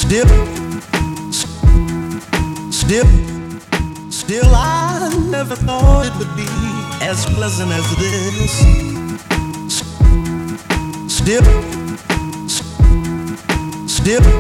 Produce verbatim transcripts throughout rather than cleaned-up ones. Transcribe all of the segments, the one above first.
Still, still, still I never thought it would be as pleasant as this. Still, still.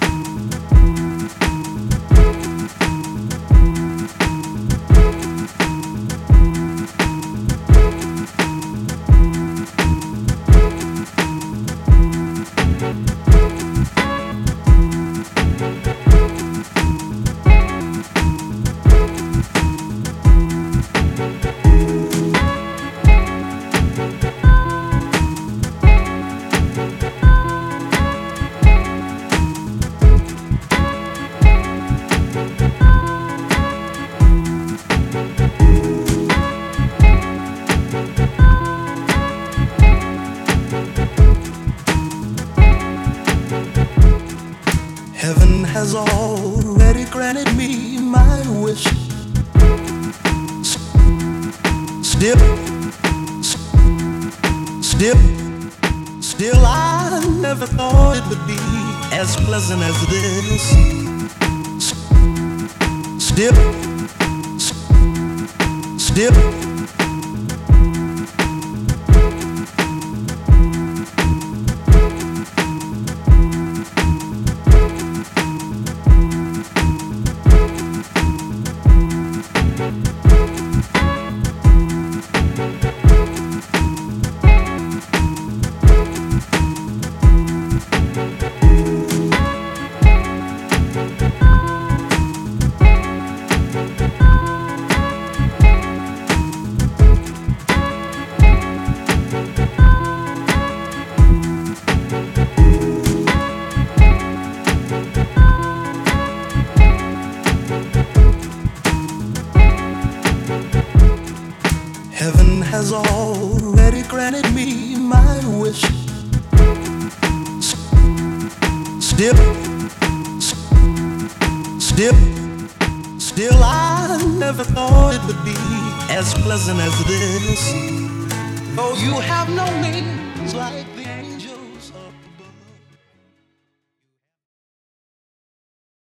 Heaven has already granted me my wish. Still, still, still I never thought it would be as pleasant as this. Still, still. Heaven has already granted me my wish. Still, still, still I never thought it would be as pleasant as this. Oh, you have no means like this.